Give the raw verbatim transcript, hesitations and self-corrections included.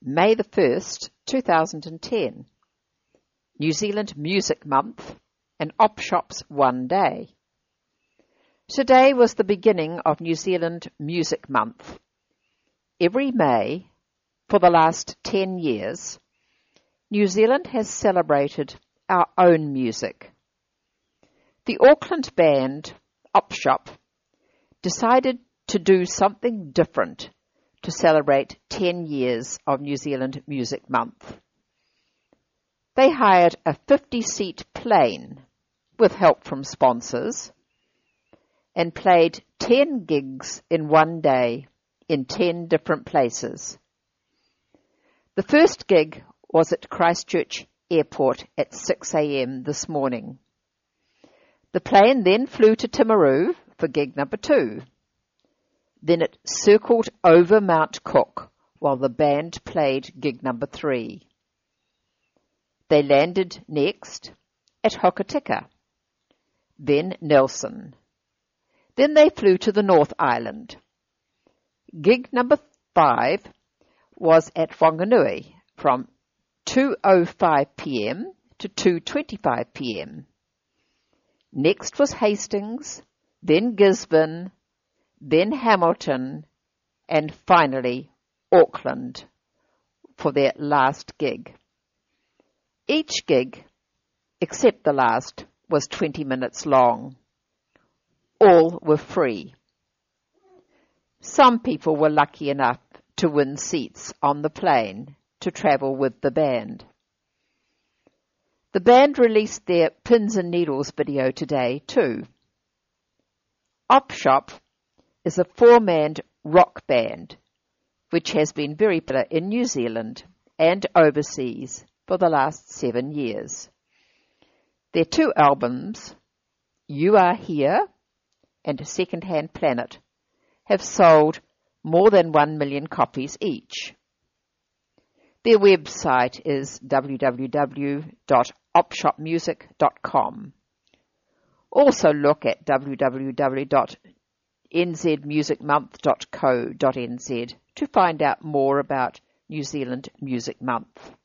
May the first, two thousand ten. New Zealand Music Month and Op Shop's One Day. Today was the beginning of New Zealand Music Month. Every May, for the last ten years, New Zealand has celebrated our own music. The Auckland band, Op Shop, decided to do something different to celebrate ten years of New Zealand Music Month. They hired a fifty-seat plane with help from sponsors and played ten gigs in one day in ten different places. The first gig was at Christchurch Airport at six a.m. this morning. The plane then flew to Timaru for gig number two. Then it circled over Mount Cook while the band played gig number three. They landed next at Hokitika, then Nelson. Then they flew to the North Island. Gig number five was at Whanganui from two oh five p.m. to two twenty-five p.m. Next was Hastings, then Gisborne, then Hamilton, and finally Auckland for their last gig. Each gig, except the last, was twenty minutes long. All were free. Some people were lucky enough to win seats on the plane to travel with the band. The band released their Pins and Needles video today too. Op Shop is a four-man rock band which has been very popular in New Zealand and overseas for the last seven years. Their two albums, You Are Here and Secondhand Planet, have sold more than one million copies each. Their website is w w w dot op shop music dot com. Also look at w w w dot n z music month dot co dot n z to find out more about New Zealand Music Month.